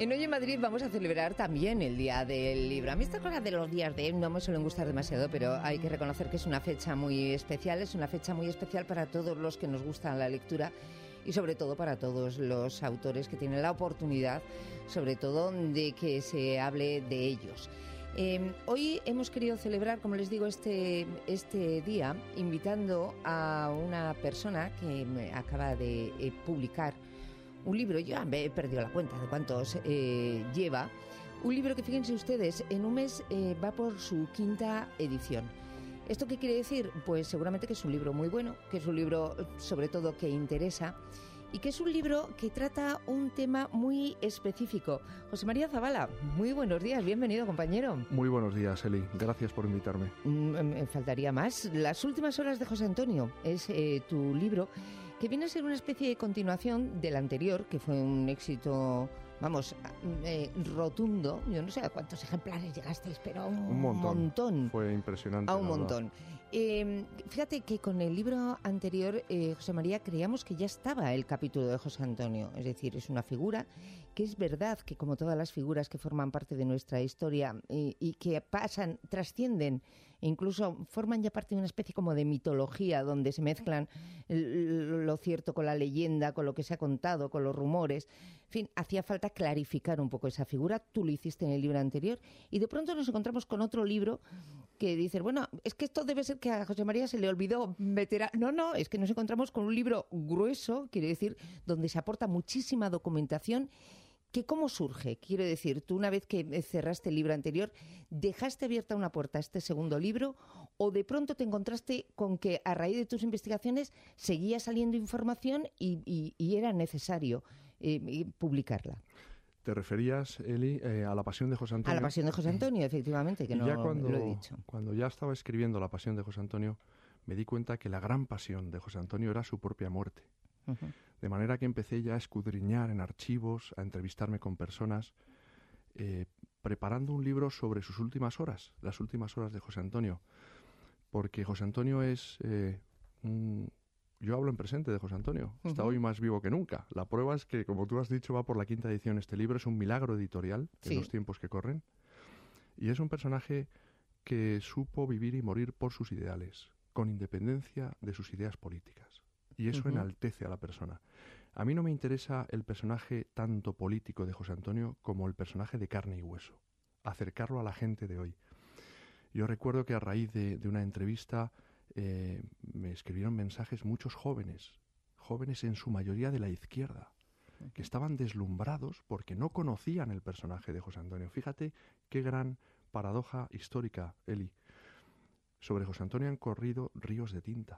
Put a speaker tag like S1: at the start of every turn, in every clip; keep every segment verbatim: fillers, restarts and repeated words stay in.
S1: En Hoy en Madrid vamos a celebrar también el Día del Libro. A mí estas cosas de los días de no me suelen gustar demasiado, pero hay que reconocer que es una fecha muy especial, es una fecha muy especial para todos los que nos gusta la lectura y sobre todo para todos los autores que tienen la oportunidad, sobre todo, de que se hable de ellos. Eh, hoy hemos querido celebrar, como les digo, este, este día invitando a una persona que me acaba de eh, publicar un libro. Yo me he perdido la cuenta de cuántos eh, lleva. Un libro que, fíjense ustedes, en un mes eh, va por su quinta edición. ¿Esto qué quiere decir? Pues seguramente que es un libro muy bueno, que es un libro sobre todo que interesa y que es un libro que trata un tema muy específico. José María Zavala, muy buenos días, bienvenido, compañero.
S2: Muy buenos días, Eli, gracias por invitarme.
S1: Me faltaría más. Las últimas horas de José Antonio es eh, tu libro, que viene a ser una especie de continuación del anterior, que fue un éxito, vamos, eh, rotundo. Yo no sé a cuántos ejemplares llegasteis, pero un,
S2: un montón.
S1: montón.
S2: Fue impresionante.
S1: A un montón. Eh, fíjate que con el libro anterior, eh, José María, creíamos que ya estaba el capítulo de José Antonio. Es decir, es una figura que es verdad que, como todas las figuras que forman parte de nuestra historia y, y que pasan, trascienden e incluso forman ya parte de una especie como de mitología donde se mezclan lo cierto con la leyenda, con lo que se ha contado, con los rumores. En fin, hacía falta clarificar un poco esa figura. Tú lo hiciste en el libro anterior y de pronto nos encontramos con otro libro que dices, bueno, es que esto debe ser que a José María se le olvidó meter a... No, no, es que nos encontramos con un libro grueso, quiere decir, donde se aporta muchísima documentación. ¿Que cómo surge? Quiero decir, tú una vez que cerraste el libro anterior, ¿dejaste abierta una puerta a este segundo libro o de pronto te encontraste con que a raíz de tus investigaciones seguía saliendo información y, y, y era necesario eh, publicarla?
S2: ¿Te referías, Eli, eh, a La Pasión de José Antonio?
S1: A La Pasión de José Antonio, efectivamente, que no
S2: ya cuando,
S1: lo he dicho.
S2: Cuando ya estaba escribiendo La Pasión de José Antonio, me di cuenta que la gran pasión de José Antonio era su propia muerte. Uh-huh. De manera que empecé ya a escudriñar en archivos, a entrevistarme con personas, eh, preparando un libro sobre sus últimas horas, las últimas horas de José Antonio. Porque José Antonio es eh, un... Yo hablo en presente de José Antonio. Está uh-huh. hoy más vivo que nunca. La prueba es que, como tú has dicho, va por la quinta edición. Este libro es un milagro editorial en sí. los tiempos que corren. Y es un personaje que supo vivir y morir por sus ideales, con independencia de sus ideas políticas. Y eso uh-huh. enaltece a la persona. A mí no me interesa el personaje tanto político de José Antonio como el personaje de carne y hueso. Acercarlo a la gente de hoy. Yo recuerdo que a raíz de, de una entrevista eh, me escribieron mensajes muchos jóvenes, jóvenes en su mayoría de la izquierda, uh-huh. que estaban deslumbrados porque no conocían el personaje de José Antonio. Fíjate qué gran paradoja histórica, Eli. Sobre José Antonio han corrido ríos de tinta.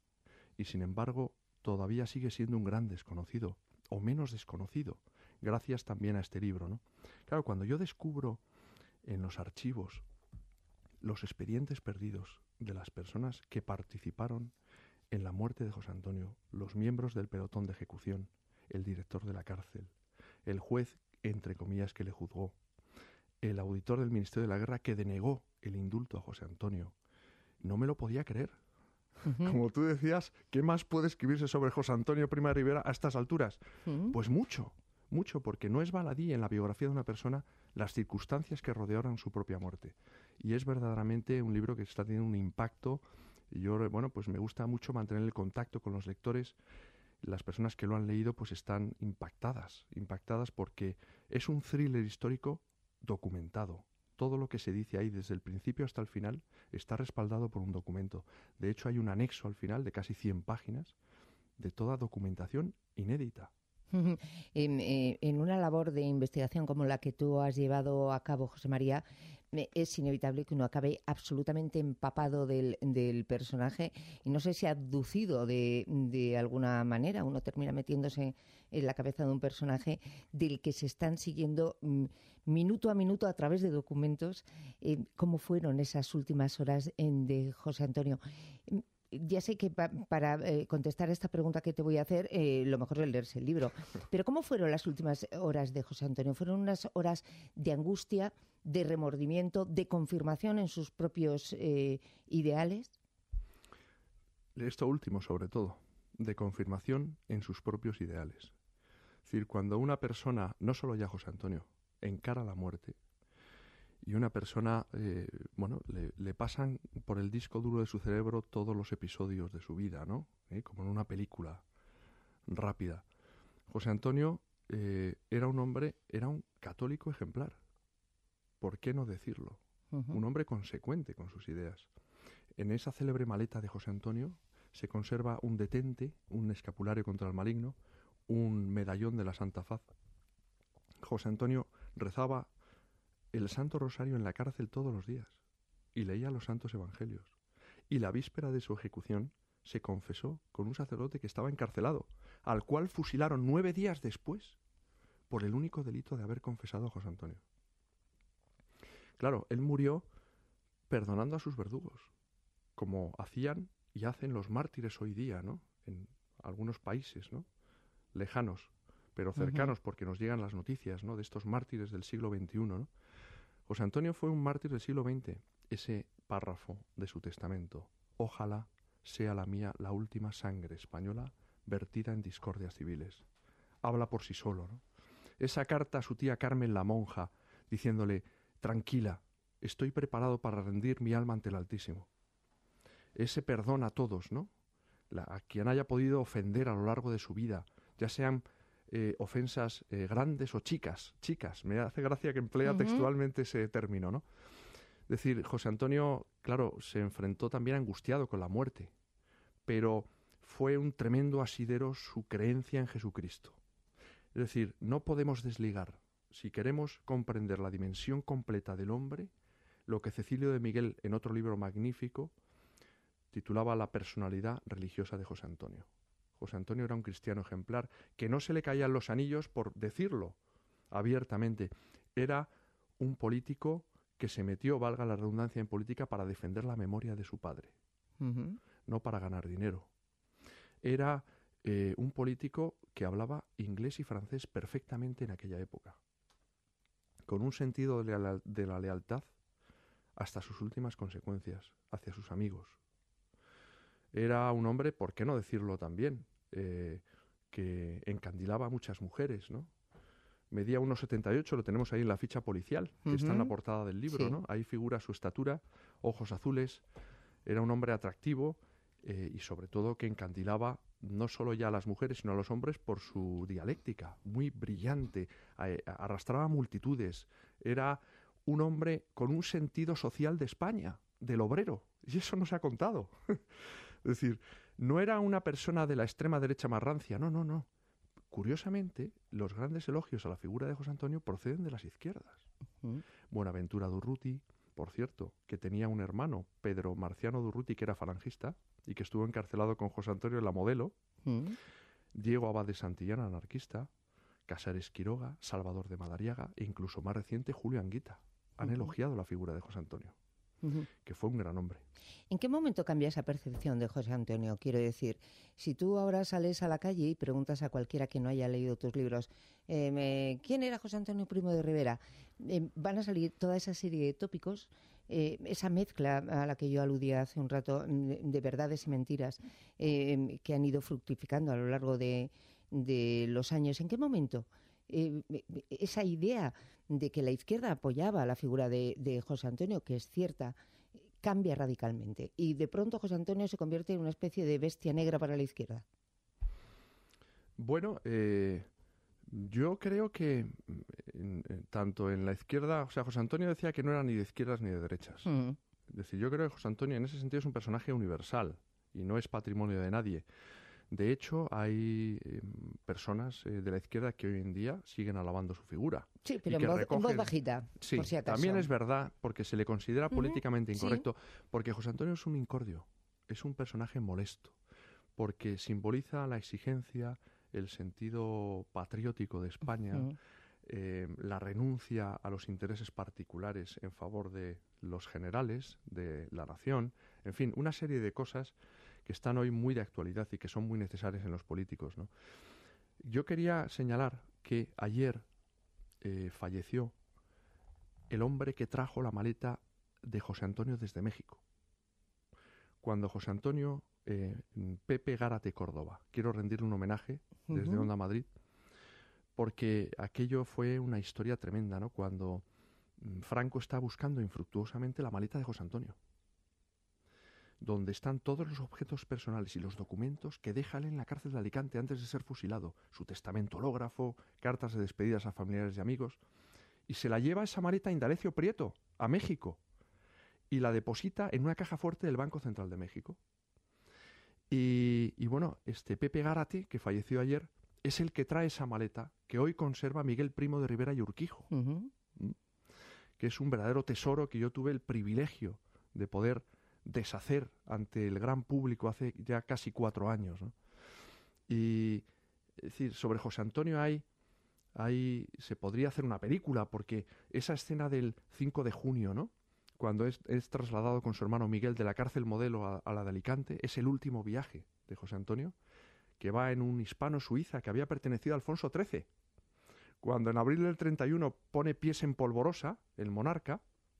S2: Y sin embargo, todavía sigue siendo un gran desconocido, o menos desconocido, gracias también a este libro, ¿no? Claro, cuando yo descubro en los archivos los expedientes perdidos de las personas que participaron en la muerte de José Antonio, los miembros del pelotón de ejecución, el director de la cárcel, el juez, entre comillas, que le juzgó, el auditor del Ministerio de la Guerra que denegó el indulto a José Antonio, no me lo podía creer. Uh-huh. Como tú decías, ¿qué más puede escribirse sobre José Antonio Prima de Rivera a estas alturas? Uh-huh. Pues mucho, mucho, porque no es baladí en la biografía de una persona las circunstancias que rodearon su propia muerte. Y es verdaderamente un libro que está teniendo un impacto. Y yo, bueno, pues me gusta mucho mantener el contacto con los lectores. Las personas que lo han leído pues están impactadas, impactadas porque es un thriller histórico documentado. Todo lo que se dice ahí desde el principio hasta el final está respaldado por un documento. De hecho, hay un anexo al final de casi cien páginas de toda documentación inédita.
S1: En, en una labor de investigación como la que tú has llevado a cabo, José María, es inevitable que uno acabe absolutamente empapado del, del personaje y no sé si abducido de, de alguna manera. Uno termina metiéndose en la cabeza de un personaje del que se están siguiendo minuto a minuto a través de documentos eh, cómo fueron esas últimas horas en, de José Antonio. Ya sé que pa, para eh, contestar esta pregunta que te voy a hacer, eh, lo mejor es leerse el libro. Pero ¿cómo fueron las últimas horas de José Antonio? ¿Fueron unas horas de angustia, de remordimiento, de confirmación en sus propios eh, ideales?
S2: Esto último, sobre todo, de confirmación en sus propios ideales. Es decir, cuando una persona, no solo ya José Antonio, encara la muerte, y una persona, eh, bueno, le, le pasan por el disco duro de su cerebro todos los episodios de su vida, ¿no? ¿Eh? Como en una película rápida. José Antonio eh, era un hombre, era un católico ejemplar. ¿Por qué no decirlo? Uh-huh. Un hombre consecuente con sus ideas. En esa célebre maleta de José Antonio se conserva un detente, un escapulario contra el maligno, un medallón de la Santa Faz. José Antonio rezaba el Santo Rosario en la cárcel todos los días y leía los santos evangelios. Y la víspera de su ejecución se confesó con un sacerdote que estaba encarcelado, al cual fusilaron nueve días después por el único delito de haber confesado a José Antonio. Claro, él murió perdonando a sus verdugos, como hacían y hacen los mártires hoy día, ¿no? En algunos países, ¿no? Lejanos, pero cercanos, uh-huh. porque nos llegan las noticias, ¿no? De estos mártires del siglo veintiuno, ¿no? José Antonio fue un mártir del siglo veinte. Ese párrafo de su testamento: ojalá sea la mía la última sangre española vertida en discordias civiles. Habla por sí solo, ¿no? Esa carta a su tía Carmen la monja, diciéndole: tranquila, estoy preparado para rendir mi alma ante el Altísimo. Ese perdón a todos, ¿no? La, a quien haya podido ofender a lo largo de su vida, ya sean eh, ofensas eh, grandes o chicas, chicas. Me hace gracia que emplea uh-huh. textualmente ese término, ¿no? Es decir, José Antonio, claro, se enfrentó también angustiado con la muerte, pero fue un tremendo asidero su creencia en Jesucristo. Es decir, no podemos desligar, si queremos comprender la dimensión completa del hombre, lo que Cecilio de Miguel, en otro libro magnífico, titulaba La personalidad religiosa de José Antonio. José Antonio era un cristiano ejemplar, que no se le caían los anillos por decirlo abiertamente. Era un político que se metió, valga la redundancia, en política para defender la memoria de su padre, uh-huh. no para ganar dinero. Era eh, un político que hablaba inglés y francés perfectamente en aquella época, con un sentido de la, de la lealtad hasta sus últimas consecuencias, hacia sus amigos. Era un hombre, ¿por qué no decirlo también?, eh, que encandilaba a muchas mujeres, ¿no? Medía uno setenta y ocho, lo tenemos ahí en la ficha policial, que uh-huh. está en la portada del libro, sí. ¿no? Ahí figura su estatura, ojos azules. Era un hombre atractivo eh, y sobre todo que encandilaba no solo ya a las mujeres, sino a los hombres por su dialéctica, muy brillante, eh, arrastraba multitudes. Era un hombre con un sentido social de España, del obrero, y eso no se ha contado. Es decir, no era una persona de la extrema derecha más rancia, no, no, no. Curiosamente, los grandes elogios a la figura de José Antonio proceden de las izquierdas. Uh-huh. Buenaventura Durruti, por cierto, que tenía un hermano, Pedro Marciano Durruti, que era falangista y que estuvo encarcelado con José Antonio en La Modelo, uh-huh. Diego Abad de Santillán, anarquista, Casares Quiroga, Salvador de Madariaga e incluso más reciente Julio Anguita han uh-huh. elogiado la figura de José Antonio, uh-huh. que fue un gran hombre.
S1: ¿En qué momento cambia esa percepción de José Antonio? Quiero decir, si tú ahora sales a la calle y preguntas a cualquiera que no haya leído tus libros, eh, me, ¿quién era José Antonio Primo de Rivera? Eh, van a salir toda esa serie de tópicos, eh, esa mezcla a la que yo aludía hace un rato, de, de verdades y mentiras, eh, que han ido fructificando a lo largo de, de los años. ¿En qué momento eh, esa idea de que la izquierda apoyaba la figura de, de José Antonio, que es cierta, cambia radicalmente y de pronto José Antonio se convierte en una especie de bestia negra para la izquierda?
S2: Bueno, eh, yo creo que en, en, tanto en la izquierda, o sea, José Antonio decía que no era ni de izquierdas ni de derechas. Uh-huh. Es decir, yo creo que José Antonio en ese sentido es un personaje universal y no es patrimonio de nadie. De hecho, hay eh, personas eh, de la izquierda que hoy en día siguen alabando su figura.
S1: Sí, pero en voz, recogen... en voz bajita,
S2: sí,
S1: por si acaso.
S2: También es verdad, porque se le considera uh-huh. políticamente incorrecto, sí. porque José Antonio es un incordio, es un personaje molesto, porque simboliza la exigencia, el sentido patriótico de España, uh-huh. eh, la renuncia a los intereses particulares en favor de los generales, de la nación, en fin, una serie de cosas que están hoy muy de actualidad y que son muy necesarias en los políticos, ¿no? Yo quería señalar que ayer eh, falleció el hombre que trajo la maleta de José Antonio desde México. Cuando José Antonio, eh, Pepe Gárate Córdoba, quiero rendirle un homenaje desde uh-huh. Onda Madrid, porque aquello fue una historia tremenda, ¿no? Cuando mm, Franco está buscando infructuosamente la maleta de José Antonio, donde están todos los objetos personales y los documentos que deja él en la cárcel de Alicante antes de ser fusilado, su testamento hológrafo, cartas de despedidas a familiares y amigos, y se la lleva esa maleta a Indalecio Prieto, a México, y la deposita en una caja fuerte del Banco Central de México. Y, y bueno, este Pepe Gárate, que falleció ayer, es el que trae esa maleta que hoy conserva Miguel Primo de Rivera y Urquijo,
S1: Uh-huh.
S2: ¿Mm? que es un verdadero tesoro que yo tuve el privilegio de poder deshacer ante el gran público hace ya casi cuatro años, ¿no? Y es decir, sobre José Antonio hay, hay, se podría hacer una película, porque esa escena del cinco de junio, ¿no?, cuando es, es trasladado con su hermano Miguel de la cárcel Modelo a, a la de Alicante, es el último viaje de José Antonio, que va en un hispano-suiza que había pertenecido a Alfonso trece. Cuando en abril del treinta y uno pone pies en Polvorosa, el monarca,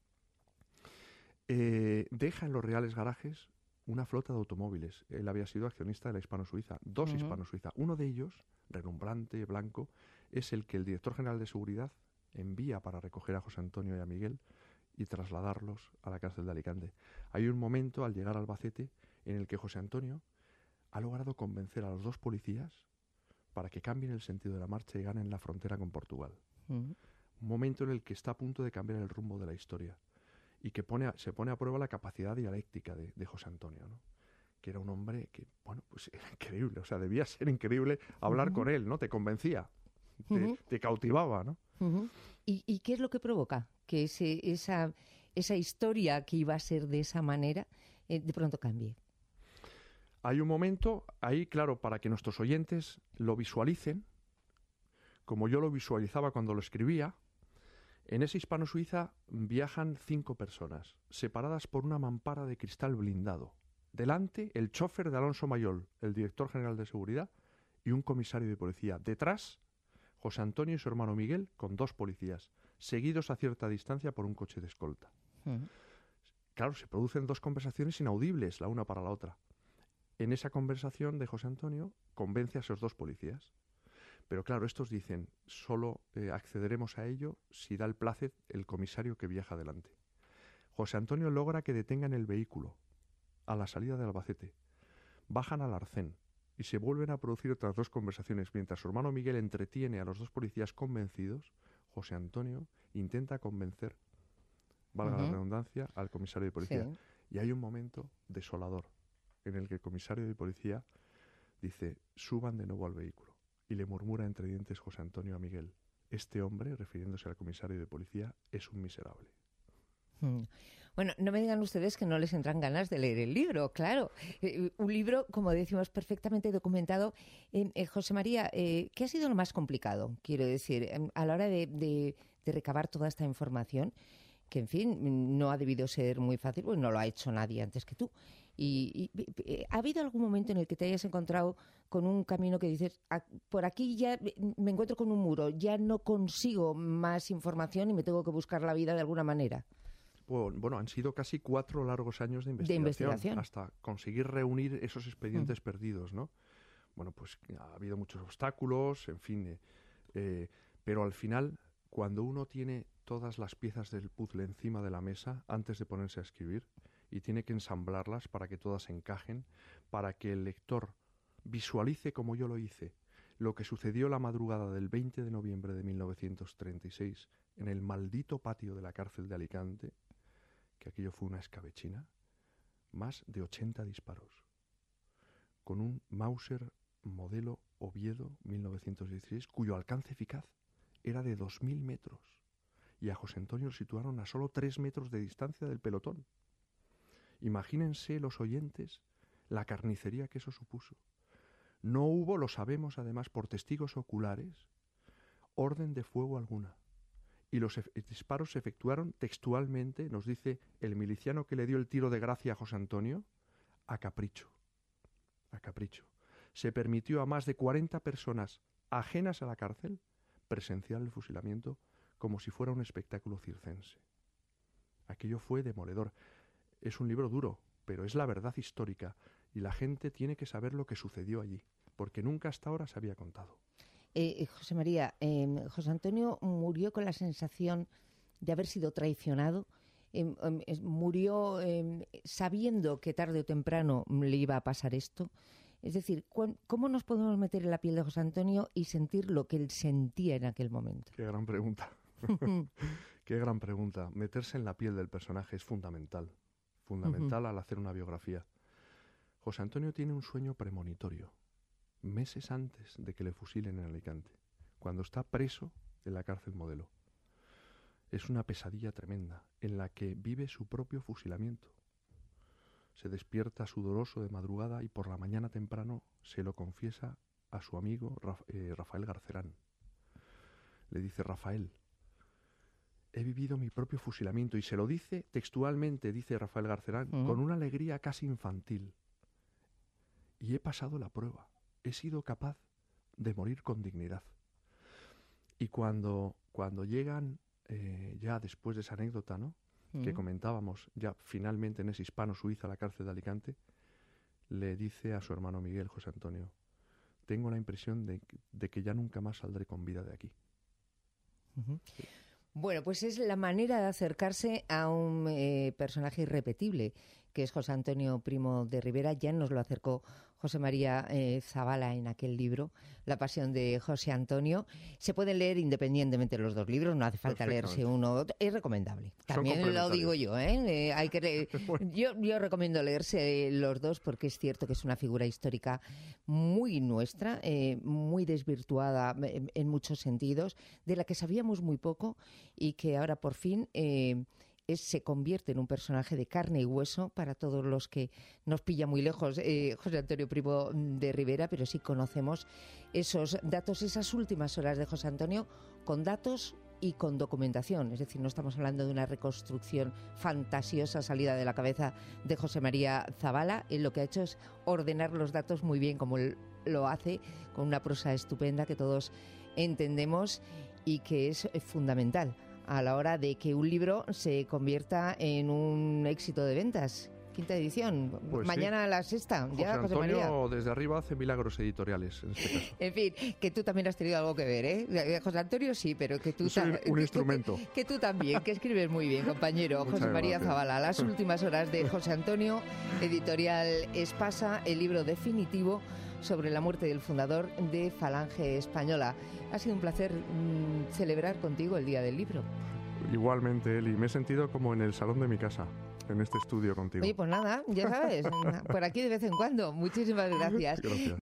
S2: eh, deja en los Reales Garajes una flota de automóviles. Él había sido accionista de la hispano-suiza, dos
S1: Uh-huh.
S2: hispano-suiza. Uno de ellos, relumbrante, blanco, es el que el director general de seguridad envía para recoger a José Antonio y a Miguel y trasladarlos a la cárcel de Alicante. Hay un momento, al llegar a Albacete, en el que José Antonio ha logrado convencer a los dos policías para que cambien el sentido de la marcha y ganen la frontera con Portugal.
S1: Uh-huh.
S2: Un momento en el que está a punto de cambiar el rumbo de la historia y que pone a, se pone a prueba la capacidad dialéctica de, de José Antonio, ¿no?, que era un hombre que, bueno, pues era increíble, o sea, debía ser increíble hablar
S1: Uh-huh.
S2: con él, ¿no? Te convencía, te,
S1: Uh-huh.
S2: te cautivaba, ¿no?
S1: Uh-huh. ¿Y, ¿Y qué es lo que provoca que ese, esa, esa historia que iba a ser de esa manera eh, de pronto cambie?
S2: Hay un momento ahí, claro, para que nuestros oyentes lo visualicen, como yo lo visualizaba cuando lo escribía. En esa hispano-suiza viajan cinco personas, separadas por una mampara de cristal blindado. Delante, el chofer de Alonso Mayol, el director general de seguridad, y un comisario de policía. Detrás, José Antonio y su hermano Miguel, con dos policías, seguidos a cierta distancia por un coche de escolta.
S1: Uh-huh.
S2: Claro, se producen dos conversaciones inaudibles, la una para la otra. En esa conversación de José Antonio convence a esos dos policías. Pero claro, estos dicen, solo eh, accederemos a ello si da el plácet el comisario que viaja delante. José Antonio logra que detengan el vehículo a la salida de Albacete. Bajan al arcén y se vuelven a producir otras dos conversaciones. Mientras su hermano Miguel entretiene a los dos policías convencidos, José Antonio intenta convencer, valga
S1: Uh-huh.
S2: la redundancia, al comisario de policía.
S1: Sí.
S2: Y hay un momento desolador en el que el comisario de policía dice, suban de nuevo al vehículo. Y le murmura entre dientes José Antonio a Miguel, este hombre, refiriéndose al comisario de policía, es un miserable.
S1: Uh-huh. Bueno, no me digan ustedes que no les entran ganas de leer el libro, claro. Eh, un libro, como decimos, perfectamente documentado. Eh, eh, José María, eh, ¿qué ha sido lo más complicado? Quiero decir, eh, a la hora de, de, de recabar toda esta información, que en fin, no ha debido ser muy fácil, pues no lo ha hecho nadie antes que tú. Y, y, y ¿ha habido algún momento en el que te hayas encontrado con un camino que dices, "Ah, por aquí ya me encuentro con un muro, ya no consigo más información y me tengo que buscar la vida de alguna manera"?
S2: Bueno, han sido casi cuatro largos años de investigación,
S1: de investigación.
S2: hasta conseguir reunir esos expedientes mm. perdidos, ¿no? Bueno, pues ha habido muchos obstáculos, en fin, eh, eh, pero al final, cuando uno tiene todas las piezas del puzzle encima de la mesa antes de ponerse a escribir y tiene que ensamblarlas para que todas encajen, para que el lector visualice, como yo lo hice, lo que sucedió la madrugada del veinte de noviembre de mil novecientos treinta y seis en el maldito patio de la cárcel de Alicante, que aquello fue una escabechina, más de ochenta disparos, con un Mauser modelo Oviedo mil novecientos dieciséis, cuyo alcance eficaz era de dos mil metros, y a José Antonio lo situaron a solo tres metros de distancia del pelotón. Imagínense los oyentes la carnicería que eso supuso. No hubo, lo sabemos además por testigos oculares, orden de fuego alguna. Y los ef- disparos se efectuaron textualmente, nos dice el miliciano que le dio el tiro de gracia a José Antonio, a capricho. A capricho. Se permitió a más de cuarenta personas ajenas a la cárcel presenciar el fusilamiento como si fuera un espectáculo circense. Aquello fue demoledor. Es un libro duro, pero es la verdad histórica y la gente tiene que saber lo que sucedió allí, porque nunca hasta ahora se había contado.
S1: Eh, José María, eh, José Antonio murió con la sensación de haber sido traicionado. Eh, eh, murió eh, sabiendo que tarde o temprano le iba a pasar esto. Es decir, ¿cómo nos podemos meter en la piel de José Antonio y sentir lo que él sentía en aquel momento?
S2: Qué gran pregunta. Qué gran pregunta. Meterse en la piel del personaje es fundamental. Fundamental uh-huh. al hacer una biografía. José Antonio tiene un sueño premonitorio, meses antes de que le fusilen en Alicante, cuando está preso en la cárcel Modelo. Es una pesadilla tremenda, en la que vive su propio fusilamiento. Se despierta sudoroso de madrugada y por la mañana temprano se lo confiesa a su amigo Raf- eh, Rafael Garcerán. Le dice: Rafael, he vivido mi propio fusilamiento, y se lo dice textualmente, dice Rafael Garcerán, uh-huh. con una alegría casi infantil. Y he pasado la prueba, he sido capaz de morir con dignidad. Y cuando, cuando llegan, eh, ya después de esa anécdota, ¿no?, uh-huh. que comentábamos, ya finalmente en ese hispano-suiza, la cárcel de Alicante, le dice a su hermano Miguel, José Antonio: tengo la impresión de, de que ya nunca más saldré con vida de aquí.
S1: Uh-huh. Sí. Bueno, pues es la manera de acercarse a un eh, personaje irrepetible, que es José Antonio Primo de Rivera. Ya nos lo acercó José María eh, Zabala en aquel libro, La pasión de José Antonio. Se pueden leer independientemente los dos libros, no hace falta leerse uno. Es recomendable. También lo digo yo, ¿eh? eh hay que leer. yo, yo recomiendo leerse los dos, porque es cierto que es una figura histórica muy nuestra, eh, muy desvirtuada en, en muchos sentidos, de la que sabíamos muy poco y que ahora por fin... Eh, Es, se convierte en un personaje de carne y hueso para todos los que nos pilla muy lejos eh, José Antonio Primo de Rivera, pero sí conocemos esos datos, esas últimas horas de José Antonio, con datos y con documentación. Es decir, no estamos hablando de una reconstrucción fantasiosa salida de la cabeza de José María Zabala. Él lo que ha hecho es ordenar los datos muy bien, como él lo hace, con una prosa estupenda que todos entendemos y que es fundamental a la hora de que un libro se convierta en un éxito de ventas. Quinta edición,
S2: pues
S1: mañana
S2: sí.
S1: la sexta.
S2: José
S1: ya, José María.
S2: Antonio desde arriba hace milagros editoriales en este caso.
S1: En fin, que tú también has tenido algo que ver, ¿eh? José Antonio sí, pero que tú...
S2: Yo soy un
S1: que,
S2: instrumento.
S1: Que, que tú también, que escribes muy bien, compañero.
S2: Muchas
S1: José María
S2: gracias.
S1: Zabala, Las últimas horas de José Antonio, editorial Espasa, el libro definitivo sobre la muerte del fundador de Falange Española. Ha sido un placer mmm, celebrar contigo el Día del Libro.
S2: Igualmente, Eli, me he sentido como en el salón de mi casa, en este estudio contigo.
S1: Oye, pues nada, ya sabes, por aquí de vez en cuando. Muchísimas gracias.
S2: Gracias.